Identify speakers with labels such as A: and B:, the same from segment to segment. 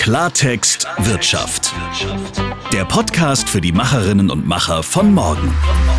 A: Klartext Wirtschaft. Der Podcast für die Macherinnen und Macher von morgen.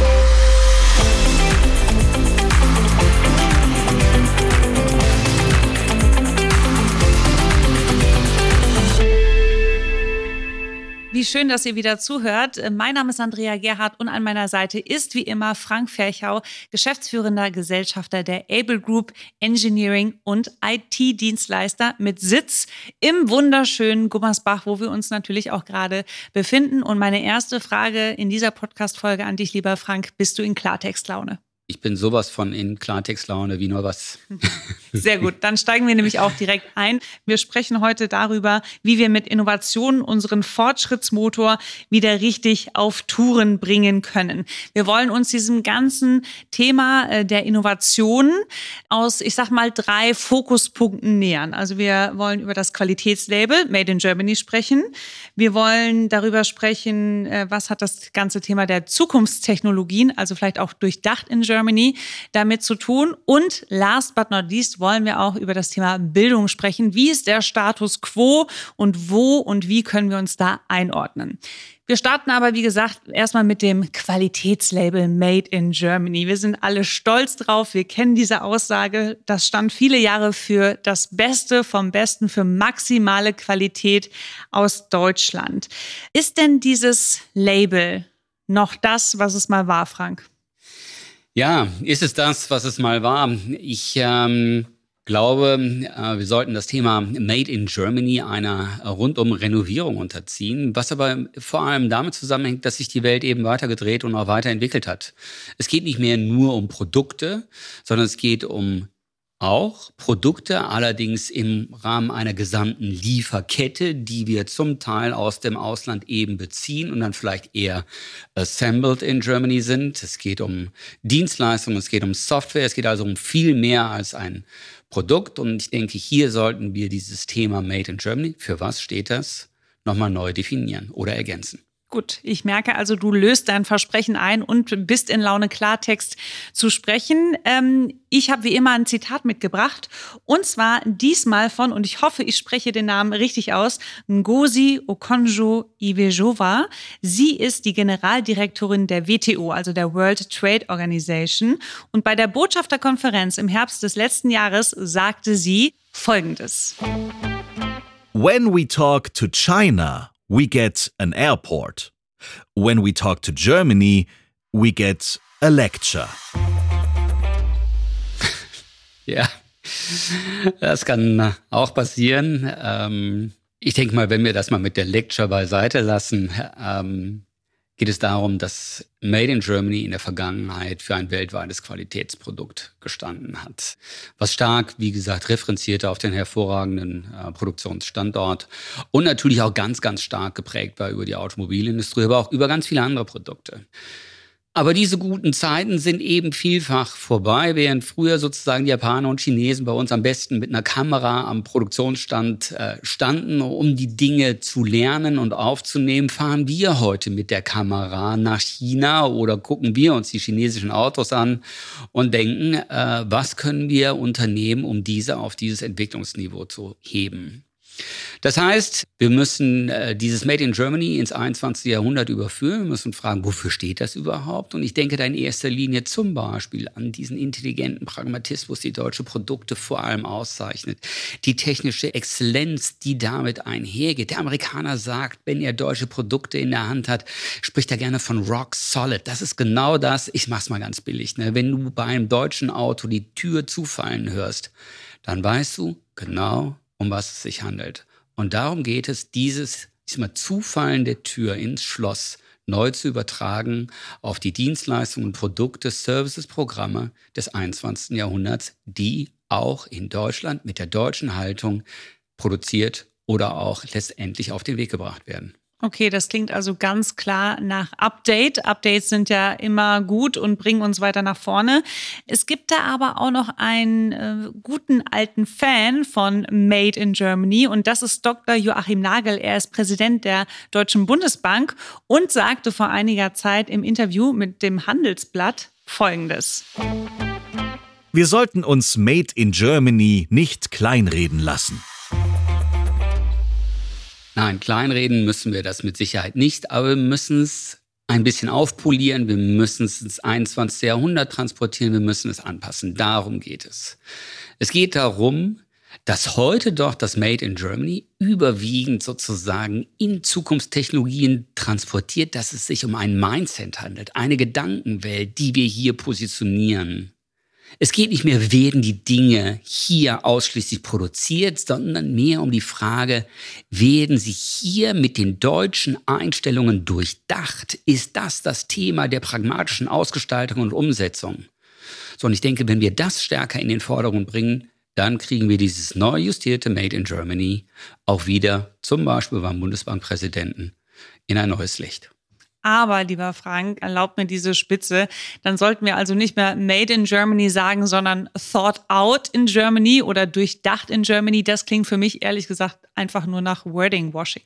B: Wie schön, dass ihr wieder zuhört. Mein Name ist Andrea Gerhardt und an meiner Seite ist wie immer Frank Ferchau, geschäftsführender Gesellschafter der Able Group Engineering und IT-Dienstleister mit Sitz im wunderschönen Gummersbach, wo wir uns natürlich auch gerade befinden. Und meine erste Frage in dieser Podcast-Folge an dich, lieber Frank, bist du in Klartextlaune?
C: Ich bin sowas von in Klartextlaune wie nur was.
B: Sehr gut, dann steigen wir nämlich auch direkt ein. Wir sprechen heute darüber, wie wir mit Innovationen unseren Fortschrittsmotor wieder richtig auf Touren bringen können. Wir wollen uns diesem ganzen Thema der Innovation aus, ich sag mal, 3 Fokuspunkten nähern. Also wir wollen über das Qualitätslabel Made in Germany sprechen. Wir wollen darüber sprechen, was hat das ganze Thema der Zukunftstechnologien, also vielleicht auch durchdacht in Germany, damit zu tun. Und last but not least wollen wir auch über das Thema Bildung sprechen. Wie ist der Status quo und wo und wie können wir uns da einordnen? Wir starten aber, wie gesagt, erstmal mit dem Qualitätslabel Made in Germany. Wir sind alle stolz drauf. Wir kennen diese Aussage. Das stand viele Jahre für das Beste vom Besten, für maximale Qualität aus Deutschland. Ist denn dieses Label noch das, was es mal war, Frank?
C: Ja, ist es das, was es mal war? Ich glaube, wir sollten das Thema Made in Germany einer rundum Renovierung unterziehen, was aber vor allem damit zusammenhängt, dass sich die Welt eben weitergedreht und auch weiterentwickelt hat. Es geht nicht mehr nur um Produkte, sondern es geht um auch Produkte, allerdings im Rahmen einer gesamten Lieferkette, die wir zum Teil aus dem Ausland eben beziehen und dann vielleicht eher assembled in Germany sind. Es geht um Dienstleistungen, es geht um Software, es geht also um viel mehr als ein Produkt. Und ich denke, hier sollten wir dieses Thema Made in Germany, für was steht das, nochmal neu definieren oder ergänzen.
B: Gut, ich merke also, du löst dein Versprechen ein und bist in Laune, Klartext zu sprechen. Ich habe wie immer ein Zitat mitgebracht und zwar diesmal von, und ich hoffe, ich spreche den Namen richtig aus, Ngozi Okonjo-Iweala. Sie ist die Generaldirektorin der WTO, also der World Trade Organization. Und bei der Botschafterkonferenz im Herbst des letzten Jahres sagte sie Folgendes.
A: When we talk to China, we get an airport. When we talk to Germany, we get a lecture.
C: Ja, das kann auch passieren. Ich denke mal, wenn wir das mal mit der Lecture beiseite lassen, geht es darum, dass Made in Germany in der Vergangenheit für ein weltweites Qualitätsprodukt gestanden hat. Was stark, wie gesagt, referenzierte auf den hervorragenden Produktionsstandort und natürlich auch ganz, ganz stark geprägt war über die Automobilindustrie, aber auch über ganz viele andere Produkte. Aber diese guten Zeiten sind eben vielfach vorbei, während früher sozusagen die Japaner und Chinesen bei uns am besten mit einer Kamera am Produktionsstand standen, um die Dinge zu lernen und aufzunehmen, fahren wir heute mit der Kamera nach China oder gucken wir uns die chinesischen Autos an und denken, was können wir unternehmen, um diese auf dieses Entwicklungsniveau zu heben. Das heißt, wir müssen dieses Made in Germany ins 21. Jahrhundert überführen. Wir müssen fragen, wofür steht das überhaupt? Und ich denke da in erster Linie zum Beispiel an diesen intelligenten Pragmatismus, die deutsche Produkte vor allem auszeichnet. Die technische Exzellenz, die damit einhergeht. Der Amerikaner sagt, wenn er deutsche Produkte in der Hand hat, spricht er gerne von rock solid. Das ist genau das, ich mach's mal ganz billig, ne? Wenn du bei einem deutschen Auto die Tür zufallen hörst, dann weißt du genau, um was es sich handelt. Und darum geht es, dieses Zufallen der Tür ins Schloss neu zu übertragen auf die Dienstleistungen und Produkte, Services, Programme des 21. Jahrhunderts, die auch in Deutschland mit der deutschen Haltung produziert oder auch letztendlich auf den Weg gebracht werden.
B: Okay, das klingt also ganz klar nach Update. Updates sind ja immer gut und bringen uns weiter nach vorne. Es gibt da aber auch noch einen guten alten Fan von Made in Germany und das ist Dr. Joachim Nagel. Er ist Präsident der Deutschen Bundesbank und sagte vor einiger Zeit im Interview mit dem Handelsblatt Folgendes.
A: Wir sollten uns Made in Germany nicht kleinreden lassen.
C: Nein, kleinreden müssen wir das mit Sicherheit nicht, aber wir müssen es ein bisschen aufpolieren, wir müssen es ins 21. Jahrhundert transportieren, wir müssen es anpassen. Darum geht es. Es geht darum, dass heute doch das Made in Germany überwiegend sozusagen in Zukunftstechnologien transportiert, dass es sich um ein Mindset handelt, eine Gedankenwelt, die wir hier positionieren. Es geht nicht mehr, werden die Dinge hier ausschließlich produziert, sondern mehr um die Frage, werden sie hier mit den deutschen Einstellungen durchdacht? Ist das Thema der pragmatischen Ausgestaltung und Umsetzung? So, und ich denke, wenn wir das stärker in den Vordergrund bringen, dann kriegen wir dieses neu justierte Made in Germany auch wieder, zum Beispiel beim Bundesbankpräsidenten, in ein neues Licht.
B: Aber, lieber Frank, erlaubt mir diese Spitze, dann sollten wir also nicht mehr Made in Germany sagen, sondern Thought out in Germany oder durchdacht in Germany. Das klingt für mich ehrlich gesagt einfach nur nach Wording-Washing.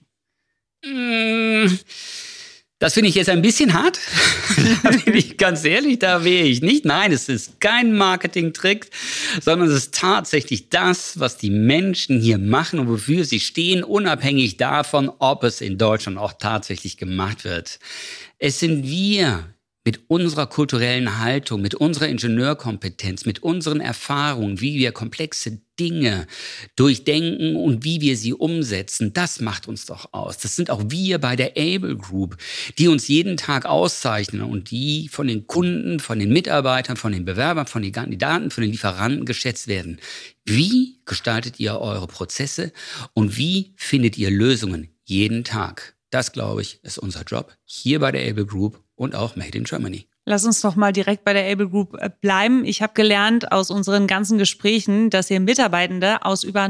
C: Das finde ich jetzt ein bisschen hart. Da bin ich ganz ehrlich, da wäre ich nicht. Nein, es ist kein Marketing-Trick, sondern es ist tatsächlich das, was die Menschen hier machen und wofür sie stehen, unabhängig davon, ob es in Deutschland auch tatsächlich gemacht wird. Es sind wir mit unserer kulturellen Haltung, mit unserer Ingenieurkompetenz, mit unseren Erfahrungen, wie wir komplexe Dinge durchdenken und wie wir sie umsetzen. Das macht uns doch aus. Das sind auch wir bei der Able Group, die uns jeden Tag auszeichnen und die von den Kunden, von den Mitarbeitern, von den Bewerbern, von den Kandidaten, von den Lieferanten geschätzt werden. Wie gestaltet ihr eure Prozesse und wie findet ihr Lösungen jeden Tag? Das, glaube ich, ist unser Job hier bei der Able Group und auch Made in Germany.
B: Lass uns doch mal direkt bei der Able Group bleiben. Ich habe gelernt aus unseren ganzen Gesprächen, dass ihr Mitarbeitende aus über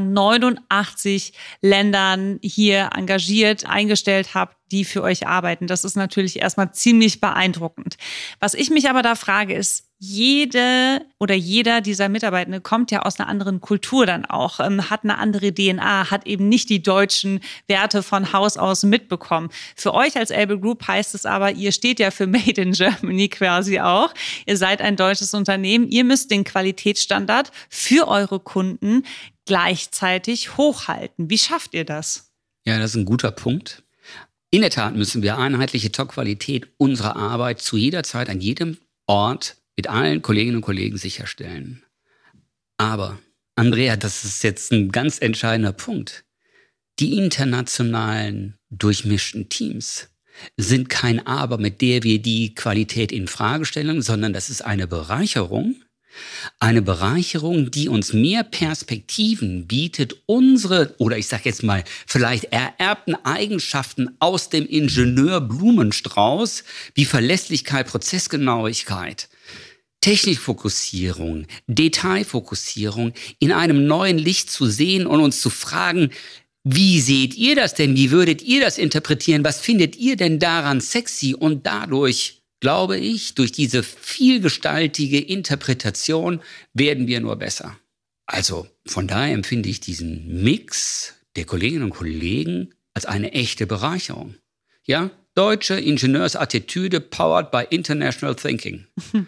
B: 89 Ländern hier engagiert, eingestellt habt, die für euch arbeiten. Das ist natürlich erstmal ziemlich beeindruckend. Was ich mich aber da frage, ist, jeder dieser Mitarbeitende kommt ja aus einer anderen Kultur dann auch, hat eine andere DNA, hat eben nicht die deutschen Werte von Haus aus mitbekommen. Für euch als Able Group heißt es aber, ihr steht ja für Made in Germany quasi auch. Ihr seid ein deutsches Unternehmen. Ihr müsst den Qualitätsstandard für eure Kunden gleichzeitig hochhalten. Wie schafft ihr das?
C: Ja, das ist ein guter Punkt. In der Tat müssen wir einheitliche Top-Qualität unserer Arbeit zu jeder Zeit, an jedem Ort mit allen Kolleginnen und Kollegen sicherstellen. Aber, Andrea, das ist jetzt ein ganz entscheidender Punkt. Die internationalen durchmischten Teams sind kein Aber, mit der wir die Qualität in Frage stellen, sondern das ist eine Bereicherung. Eine Bereicherung, die uns mehr Perspektiven bietet, unsere, oder ich sage jetzt mal, vielleicht ererbten Eigenschaften aus dem Ingenieur-Blumenstrauß, wie Verlässlichkeit, Prozessgenauigkeit, Technikfokussierung, Detailfokussierung in einem neuen Licht zu sehen und uns zu fragen, wie seht ihr das denn? Wie würdet ihr das interpretieren? Was findet ihr denn daran sexy? Und dadurch, glaube ich, durch diese vielgestaltige Interpretation werden wir nur besser. Also von daher empfinde ich diesen Mix der Kolleginnen und Kollegen als eine echte Bereicherung. Ja, deutsche Ingenieursattitüde powered by international thinking.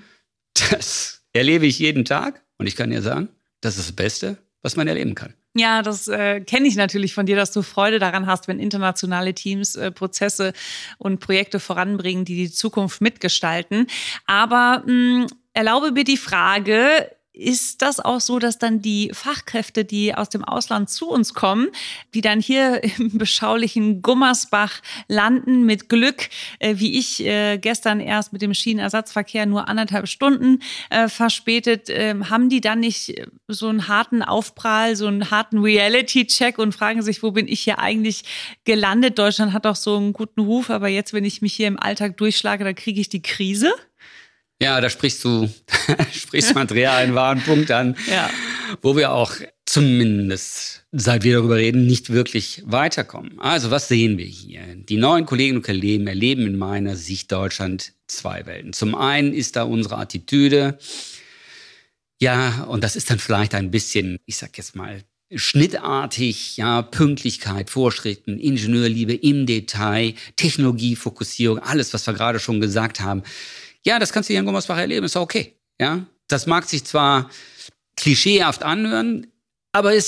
C: Das erlebe ich jeden Tag und ich kann dir sagen, das ist das Beste, was man erleben kann.
B: Ja, das kenne ich natürlich von dir, dass du Freude daran hast, wenn internationale Teams Prozesse und Projekte voranbringen, die die Zukunft mitgestalten. Aber erlaube mir die Frage, ist das auch so, dass dann die Fachkräfte, die aus dem Ausland zu uns kommen, die dann hier im beschaulichen Gummersbach landen mit Glück, wie ich gestern erst mit dem Schienenersatzverkehr nur 1,5 Stunden verspätet, haben die dann nicht so einen harten Aufprall, so einen harten Reality-Check und fragen sich, wo bin ich hier eigentlich gelandet? Deutschland hat doch so einen guten Ruf, aber jetzt, wenn ich mich hier im Alltag durchschlage, dann kriege ich die Krise?
C: Ja, da sprichst du Andrea, einen wahren Punkt an, ja, wo wir auch zumindest, seit wir darüber reden, nicht wirklich weiterkommen. Also was sehen wir hier? Die neuen Kolleginnen und Kollegen erleben in meiner Sicht Deutschland 2 Welten. Zum einen ist da unsere Attitüde, ja, und das ist dann vielleicht ein bisschen, ich sag jetzt mal, schnittartig, ja, Pünktlichkeit, Vorschriften, Ingenieurliebe im Detail, Technologiefokussierung, alles, was wir gerade schon gesagt haben. Ja, das kannst du hier in Gummersbach erleben, ist okay. Ja, das mag sich zwar klischeehaft anhören, aber es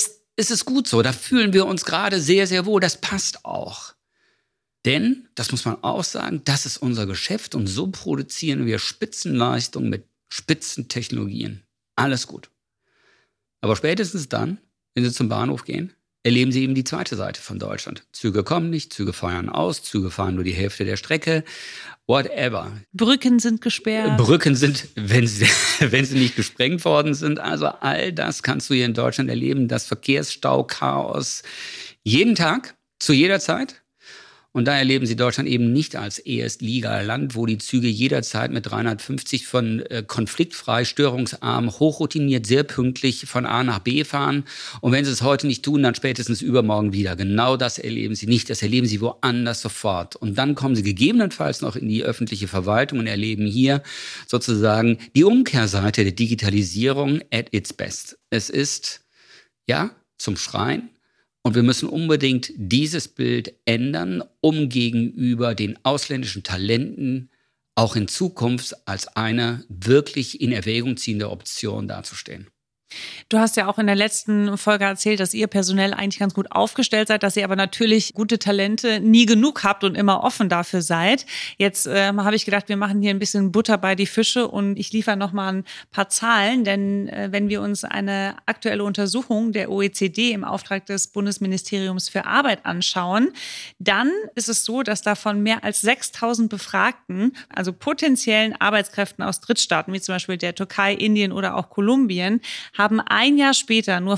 C: ist es gut so. Da fühlen wir uns gerade sehr, sehr wohl. Das passt auch. Denn, das muss man auch sagen, das ist unser Geschäft und so produzieren wir Spitzenleistungen mit Spitzentechnologien. Alles gut. Aber spätestens dann, wenn Sie zum Bahnhof gehen, erleben Sie eben die zweite Seite von Deutschland. Züge kommen nicht, Züge feuern aus, Züge fahren nur die Hälfte der Strecke, whatever.
B: Brücken sind gesperrt.
C: Brücken sind, wenn sie nicht gesprengt worden sind. Also all das kannst du hier in Deutschland erleben. Das Verkehrsstau, Chaos, jeden Tag, zu jeder Zeit. Und da erleben Sie Deutschland eben nicht als Erstligaland, wo die Züge jederzeit mit 350 von konfliktfrei, störungsarm, hochroutiniert, sehr pünktlich von A nach B fahren. Und wenn Sie es heute nicht tun, dann spätestens übermorgen wieder. Genau das erleben Sie nicht. Das erleben Sie woanders sofort. Und dann kommen Sie gegebenenfalls noch in die öffentliche Verwaltung und erleben hier sozusagen die Umkehrseite der Digitalisierung at its best. Es ist, ja, zum Schreien. Und wir müssen unbedingt dieses Bild ändern, um gegenüber den ausländischen Talenten auch in Zukunft als eine wirklich in Erwägung ziehende Option dazustehen.
B: Du hast ja auch in der letzten Folge erzählt, dass ihr personell eigentlich ganz gut aufgestellt seid, dass ihr aber natürlich gute Talente nie genug habt und immer offen dafür seid. Jetzt habe ich gedacht, wir machen hier ein bisschen Butter bei die Fische und ich liefere noch mal ein paar Zahlen, denn wenn wir uns eine aktuelle Untersuchung der OECD im Auftrag des Bundesministeriums für Arbeit anschauen, dann ist es so, dass davon mehr als 6.000 Befragten, also potenziellen Arbeitskräften aus Drittstaaten, wie zum Beispiel der Türkei, Indien oder auch Kolumbien, haben ein Jahr später nur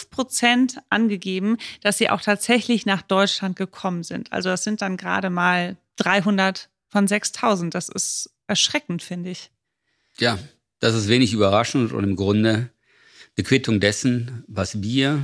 B: 5% angegeben, dass sie auch tatsächlich nach Deutschland gekommen sind. Also das sind dann gerade mal 300 von 6.000. Das ist erschreckend, finde ich.
C: Ja, das ist wenig überraschend und im Grunde eine Quittung dessen, was wir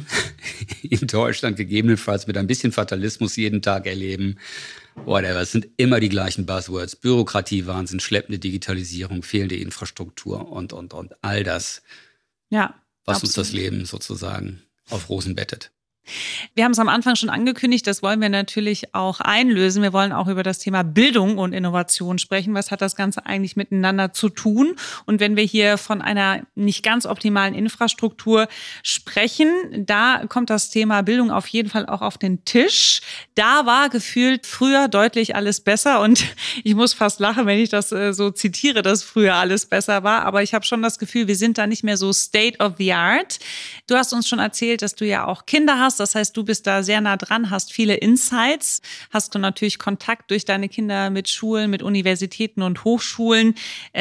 C: in Deutschland gegebenenfalls mit ein bisschen Fatalismus jeden Tag erleben. Whatever, es sind immer die gleichen Buzzwords. Bürokratie, Wahnsinn, schleppende Digitalisierung, fehlende Infrastruktur und. All das.
B: Ja,
C: was
B: absolut.
C: uns das Leben sozusagen auf Rosen bettet.
B: Wir haben es am Anfang schon angekündigt, das wollen wir natürlich auch einlösen. Wir wollen auch über das Thema Bildung und Innovation sprechen. Was hat das Ganze eigentlich miteinander zu tun? Und wenn wir hier von einer nicht ganz optimalen Infrastruktur sprechen, da kommt das Thema Bildung auf jeden Fall auch auf den Tisch. Da war gefühlt früher deutlich alles besser und ich muss fast lachen, wenn ich das so zitiere, dass früher alles besser war. Aber ich habe schon das Gefühl, wir sind da nicht mehr so state of the art. Du hast uns schon erzählt, dass du ja auch Kinder hast. Das heißt, du bist da sehr nah dran, hast viele Insights, hast du natürlich Kontakt durch deine Kinder mit Schulen, mit Universitäten und Hochschulen.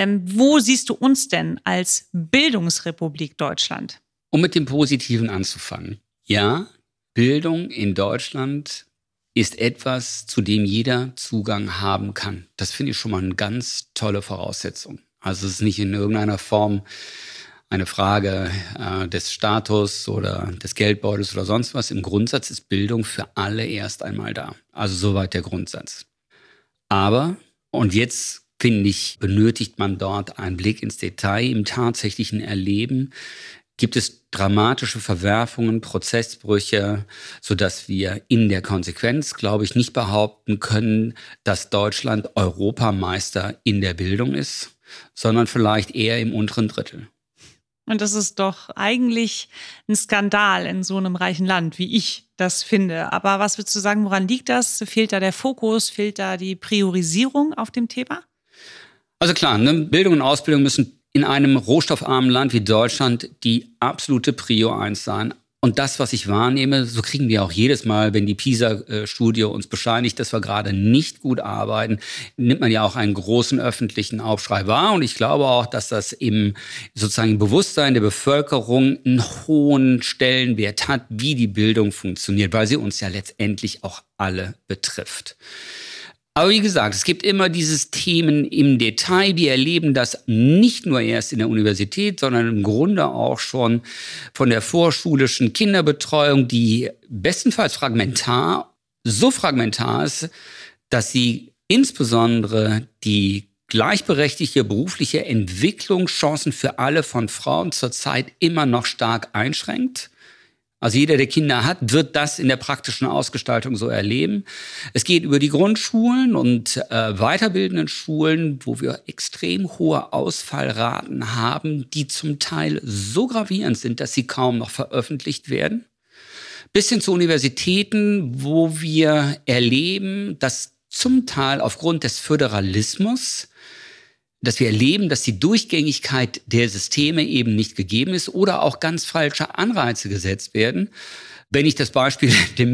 B: Wo siehst du uns denn als Bildungsrepublik Deutschland?
C: Um mit dem Positiven anzufangen. Ja, Bildung in Deutschland ist etwas, zu dem jeder Zugang haben kann. Das finde ich schon mal eine ganz tolle Voraussetzung. Also es ist nicht in irgendeiner Form eine Frage des Status oder des Geldbeutels oder sonst was. Im Grundsatz ist Bildung für alle erst einmal da. Also soweit der Grundsatz. Aber, und jetzt finde ich, benötigt man dort einen Blick ins Detail. Im tatsächlichen Erleben gibt es dramatische Verwerfungen, Prozessbrüche, sodass wir in der Konsequenz, glaube ich, nicht behaupten können, dass Deutschland Europameister in der Bildung ist, sondern vielleicht eher im unteren Drittel.
B: Und das ist doch eigentlich ein Skandal in so einem reichen Land, wie ich das finde. Aber was würdest du sagen, woran liegt das? Fehlt da der Fokus? Fehlt da die Priorisierung auf dem Thema?
C: Also klar, ne? Bildung und Ausbildung müssen in einem rohstoffarmen Land wie Deutschland die absolute Prio 1 sein. Und das, was ich wahrnehme, so kriegen wir auch jedes Mal, wenn die PISA-Studie uns bescheinigt, dass wir gerade nicht gut arbeiten, nimmt man ja auch einen großen öffentlichen Aufschrei wahr. Und ich glaube auch, dass das im sozusagen Bewusstsein der Bevölkerung einen hohen Stellenwert hat, wie die Bildung funktioniert, weil sie uns ja letztendlich auch alle betrifft. Aber wie gesagt, es gibt immer dieses Themen im Detail. Wir erleben das nicht nur erst in der Universität, sondern im Grunde auch schon von der vorschulischen Kinderbetreuung, die bestenfalls so fragmentar ist, dass sie insbesondere die gleichberechtigte berufliche Entwicklungschancen für alle von Frauen zurzeit immer noch stark einschränkt. Also jeder, der Kinder hat, wird das in der praktischen Ausgestaltung so erleben. Es geht über die Grundschulen und weiterbildenden Schulen, wo wir extrem hohe Ausfallraten haben, die zum Teil so gravierend sind, dass sie kaum noch veröffentlicht werden. bis hin zu Universitäten, wo wir erleben, dass zum Teil aufgrund des Föderalismus, dass wir erleben, dass die Durchgängigkeit der Systeme eben nicht gegeben ist oder auch ganz falsche Anreize gesetzt werden. Wenn ich das Beispiel der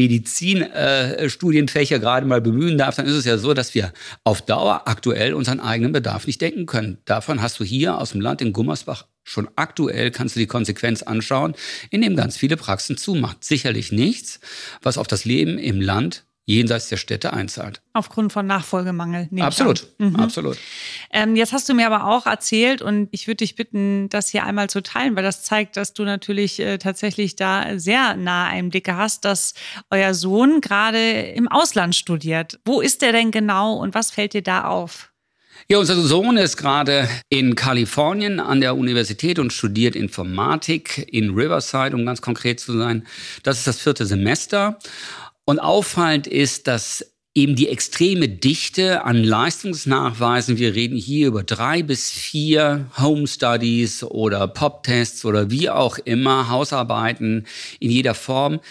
C: Medizinstudienfächer gerade mal bemühen darf, dann ist es ja so, dass wir auf Dauer aktuell unseren eigenen Bedarf nicht decken können. Davon hast du hier aus dem Land in Gummersbach schon aktuell, kannst du die Konsequenz anschauen, indem ganz viele Praxen zumacht. Sicherlich nichts, was auf das Leben im Land jenseits der Städte einzahlt.
B: Aufgrund von Nachfolgemangel.
C: Absolut, absolut.
B: Jetzt hast du mir aber auch erzählt und ich würde dich bitten, das hier einmal zu teilen, weil das zeigt, dass du natürlich tatsächlich da sehr nahe Einblicke hast, dass euer Sohn gerade im Ausland studiert. Wo ist der denn genau und was fällt dir da auf?
C: Ja, unser Sohn ist gerade in Kalifornien an der Universität und studiert Informatik in Riverside, um ganz konkret zu sein. Das ist das 4. Semester. Und auffallend ist, dass eben die extreme Dichte an Leistungsnachweisen, wir reden hier über 3 bis 4 Home Studies oder Pop-Tests oder wie auch immer, Hausarbeiten in jeder Form.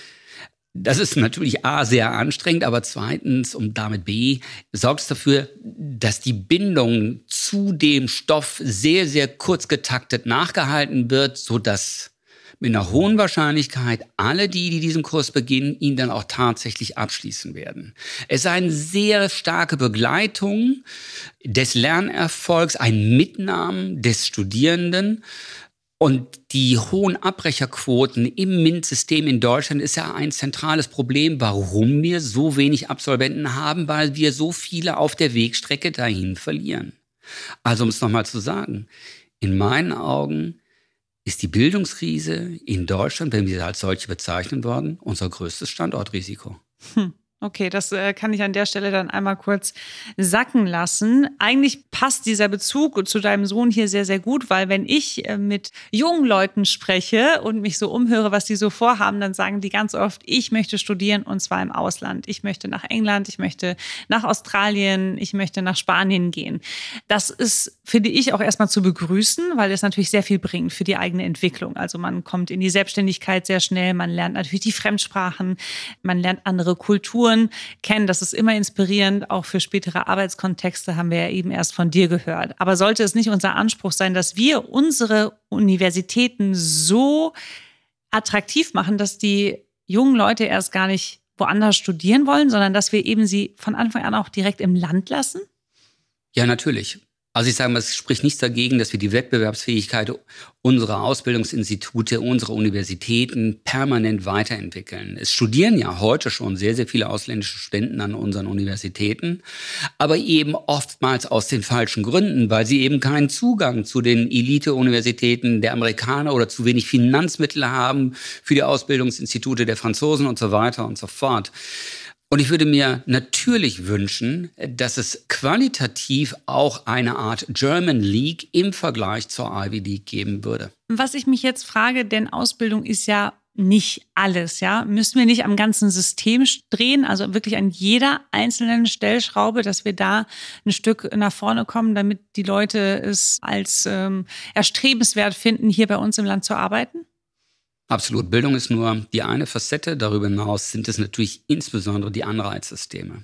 C: Das ist natürlich A, sehr anstrengend, aber zweitens und damit B, sorgt es dafür, dass die Bindung zu dem Stoff sehr, sehr kurz getaktet nachgehalten wird, sodass mit einer hohen Wahrscheinlichkeit alle, die diesen Kurs beginnen, ihn dann auch tatsächlich abschließen werden. Es ist eine sehr starke Begleitung des Lernerfolgs, ein Mitnahmen des Studierenden. Und die hohen Abbrecherquoten im MINT-System in Deutschland ist ja ein zentrales Problem, warum wir so wenig Absolventen haben, weil wir so viele auf der Wegstrecke dahin verlieren. Also um es nochmal zu sagen, in meinen Augen ist die Bildungskrise in Deutschland, wenn wir sie als solche bezeichnen wollen, unser größtes Standortrisiko.
B: Okay, das kann ich an der Stelle dann einmal kurz sacken lassen. Eigentlich passt dieser Bezug zu deinem Sohn hier sehr, sehr gut, weil wenn ich mit jungen Leuten spreche und mich so umhöre, was die so vorhaben, dann sagen die ganz oft, ich möchte studieren und zwar im Ausland. Ich möchte nach England, ich möchte nach Australien, ich möchte nach Spanien gehen. Das ist, finde ich, auch erstmal zu begrüßen, weil es natürlich sehr viel bringt für die eigene Entwicklung. Also man kommt in die Selbstständigkeit sehr schnell, man lernt natürlich die Fremdsprachen, man lernt andere Kulturen kennen. Das ist immer inspirierend, auch für spätere Arbeitskontexte, haben wir ja eben erst von dir gehört. Aber sollte es nicht unser Anspruch sein, dass wir unsere Universitäten so attraktiv machen, dass die jungen Leute erst gar nicht woanders studieren wollen, sondern dass wir eben sie von Anfang an auch direkt im Land lassen?
C: Ja, natürlich. Also ich sage mal, es spricht nichts dagegen, dass wir die Wettbewerbsfähigkeit unserer Ausbildungsinstitute, unserer Universitäten permanent weiterentwickeln. Es studieren ja heute schon sehr, sehr viele ausländische Studenten an unseren Universitäten, aber eben oftmals aus den falschen Gründen, weil sie eben keinen Zugang zu den Elite-Universitäten der Amerikaner oder zu wenig Finanzmittel haben für die Ausbildungsinstitute der Franzosen und so weiter und so fort. Und ich würde mir natürlich wünschen, dass es qualitativ auch eine Art German League im Vergleich zur Ivy League geben würde.
B: Was ich mich jetzt frage, denn Ausbildung ist ja nicht alles, ja? Müssen wir nicht am ganzen System drehen, also wirklich an jeder einzelnen Stellschraube, dass wir da ein Stück nach vorne kommen, damit die Leute es als erstrebenswert finden, hier bei uns im Land zu arbeiten?
C: Absolut. Bildung ist nur die eine Facette. Darüber hinaus sind es natürlich insbesondere die Anreizsysteme.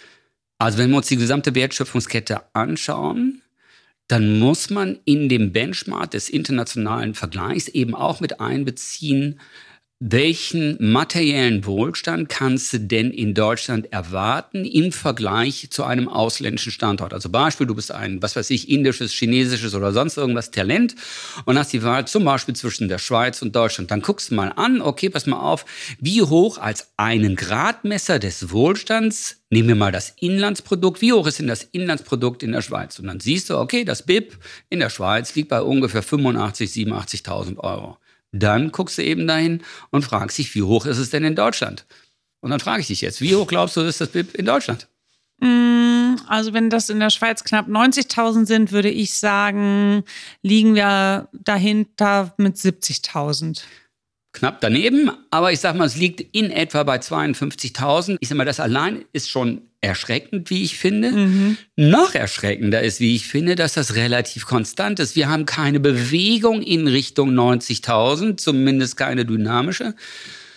C: Also wenn wir uns die gesamte Wertschöpfungskette anschauen, dann muss man in dem Benchmark des internationalen Vergleichs eben auch mit einbeziehen, welchen materiellen Wohlstand kannst du denn in Deutschland erwarten im Vergleich zu einem ausländischen Standort? Also Beispiel, du bist ein, was weiß ich, indisches, chinesisches oder sonst irgendwas Talent und hast die Wahl zum Beispiel zwischen der Schweiz und Deutschland. Dann guckst du mal an, okay, pass mal auf, wie hoch als einen Gradmesser des Wohlstands, nehmen wir mal das Inlandsprodukt, wie hoch ist denn das Inlandsprodukt in der Schweiz? Und dann siehst du, okay, das BIP in der Schweiz liegt bei ungefähr 85.000, 87.000 Euro. Dann guckst du eben dahin und fragst dich, wie hoch ist es denn in Deutschland? Und dann frage ich dich jetzt, wie hoch glaubst du, ist das BIP in Deutschland?
B: Also wenn das in der Schweiz knapp 90.000 sind, würde ich sagen, liegen wir dahinter mit 70.000.
C: Knapp daneben, aber ich sag mal, es liegt in etwa bei 52.000. Ich sag mal, das allein ist schon erschreckend, wie ich finde. Noch erschreckender ist, wie ich finde, dass das relativ konstant ist. Wir haben keine Bewegung in Richtung 90.000, zumindest keine dynamische.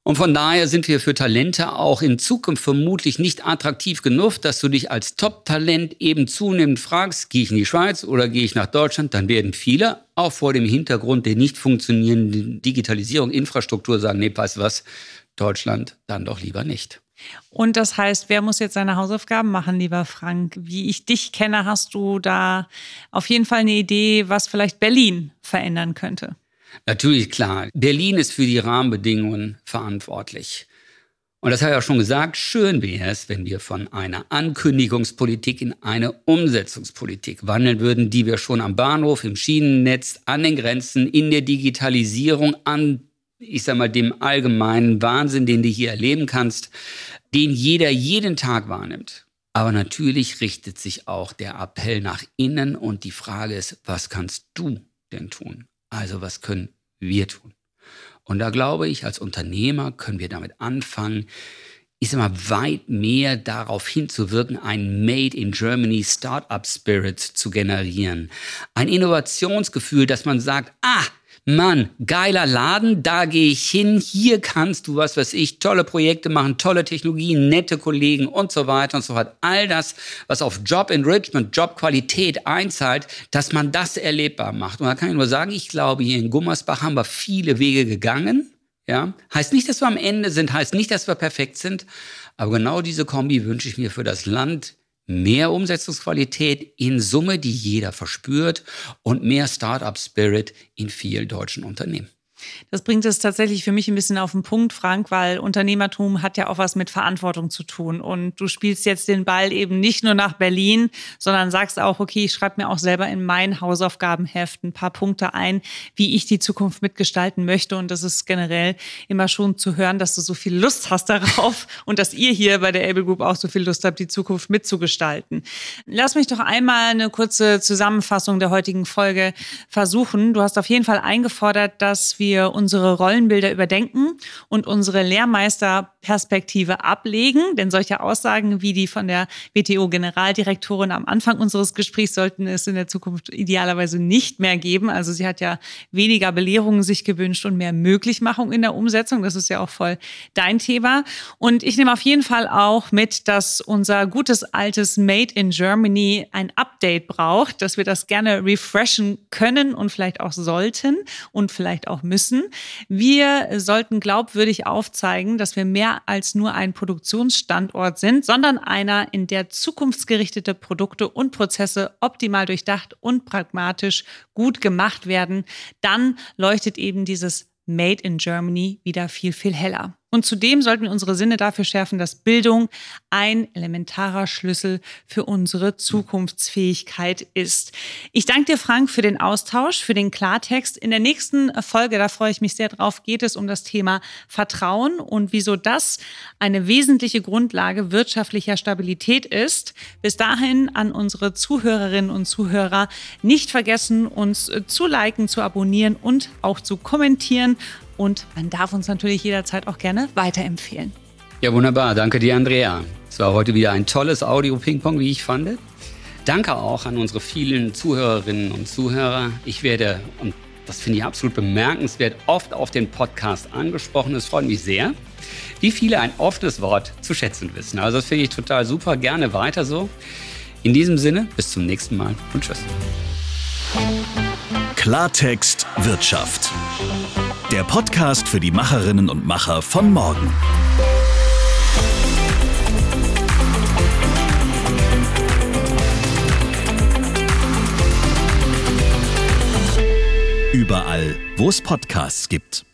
C: Und von daher sind wir für Talente auch in Zukunft vermutlich nicht attraktiv genug, dass du dich als Top-Talent eben zunehmend fragst, gehe ich in die Schweiz oder gehe ich nach Deutschland? Dann werden viele auch vor dem Hintergrund der nicht funktionierenden Digitalisierung, Infrastruktur sagen, nee, weißt du was, Deutschland dann doch lieber nicht.
B: Und das heißt, wer muss jetzt seine Hausaufgaben machen, lieber Frank? Wie ich dich kenne, hast du da auf jeden Fall eine Idee, was vielleicht Berlin verändern könnte?
C: Natürlich, klar. Berlin ist für die Rahmenbedingungen verantwortlich. Und das habe ich auch schon gesagt, schön wäre es, wenn wir von einer Ankündigungspolitik in eine Umsetzungspolitik wandeln würden, die wir schon am Bahnhof, im Schienennetz, an den Grenzen, in der Digitalisierung, an, ich sag mal, dem allgemeinen Wahnsinn, den du hier erleben kannst, den jeder jeden Tag wahrnimmt. Aber natürlich richtet sich auch der Appell nach innen und die Frage ist, was kannst du denn tun? Also was können wir tun? Und da glaube ich, als Unternehmer können wir damit anfangen, ich sag mal, weit mehr darauf hinzuwirken, ein Made in Germany Startup Spirit zu generieren. Ein Innovationsgefühl, dass man sagt, Mann, geiler Laden, da gehe ich hin, hier kannst du, was weiß ich, tolle Projekte machen, tolle Technologien, nette Kollegen und so weiter und so fort. All das, was auf Job Enrichment, Jobqualität einzahlt, dass man das erlebbar macht. Und da kann ich nur sagen, ich glaube, hier in Gummersbach haben wir viele Wege gegangen. Ja? Heißt nicht, dass wir am Ende sind, heißt nicht, dass wir perfekt sind, aber genau diese Kombi wünsche ich mir für das Land. Mehr Umsetzungsqualität in Summe, die jeder verspürt und mehr Startup-Spirit in vielen deutschen Unternehmen.
B: Das bringt es tatsächlich für mich ein bisschen auf den Punkt, Frank, weil Unternehmertum hat ja auch was mit Verantwortung zu tun. Und du spielst jetzt den Ball eben nicht nur nach Berlin, sondern sagst auch, okay, ich schreibe mir auch selber in mein Hausaufgabenheft ein paar Punkte ein, wie ich die Zukunft mitgestalten möchte. Und das ist generell immer schon zu hören, dass du so viel Lust hast darauf und dass ihr hier bei der Able Group auch so viel Lust habt, die Zukunft mitzugestalten. Lass mich doch einmal eine kurze Zusammenfassung der heutigen Folge versuchen. Du hast auf jeden Fall eingefordert, dass wir unsere Rollenbilder überdenken und unsere Lehrmeisterperspektive ablegen. Denn solche Aussagen wie die von der WTO-Generaldirektorin am Anfang unseres Gesprächs sollten es in der Zukunft idealerweise nicht mehr geben. Also sie hat ja weniger Belehrungen sich gewünscht und mehr Möglichmachung in der Umsetzung. Das ist ja auch voll dein Thema. Und ich nehme auf jeden Fall auch mit, dass unser gutes altes Made in Germany ein Update braucht, dass wir das gerne refreshen können und vielleicht auch sollten und vielleicht auch müssen. Wir sollten glaubwürdig aufzeigen, dass wir mehr als nur ein Produktionsstandort sind, sondern einer, in der zukunftsgerichtete Produkte und Prozesse optimal durchdacht und pragmatisch gut gemacht werden. Dann leuchtet eben dieses Made in Germany wieder viel, viel heller. Und zudem sollten wir unsere Sinne dafür schärfen, dass Bildung ein elementarer Schlüssel für unsere Zukunftsfähigkeit ist. Ich danke dir, Frank, für den Austausch, für den Klartext. In der nächsten Folge, da freue ich mich sehr drauf, geht es um das Thema Vertrauen und wieso das eine wesentliche Grundlage wirtschaftlicher Stabilität ist. Bis dahin an unsere Zuhörerinnen und Zuhörer nicht vergessen, uns zu liken, zu abonnieren und auch zu kommentieren. Und man darf uns natürlich jederzeit auch gerne weiterempfehlen.
C: Ja, wunderbar. Danke dir, Andrea. Es war heute wieder ein tolles Audio-Ping-Pong, wie ich fand. Danke auch an unsere vielen Zuhörerinnen und Zuhörer. Ich werde, und das finde ich absolut bemerkenswert, oft auf den Podcast angesprochen. Es freut mich sehr, wie viele ein offenes Wort zu schätzen wissen. Also das finde ich total super. Gerne weiter so. In diesem Sinne, bis zum nächsten Mal und tschüss.
A: Klartext Wirtschaft. Der Podcast für die Macherinnen und Macher von morgen. Überall, wo es Podcasts gibt.